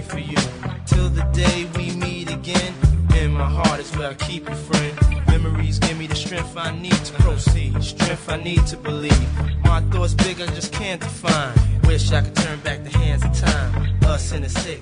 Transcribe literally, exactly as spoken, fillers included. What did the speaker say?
pray for you. Till the day we meet again, in my heart is where I keep you, friend. Memories give me the strength I need to proceed, strength I need to believe. My thoughts big, I just can't define. Wish I could turn back the hands of time, us in the six.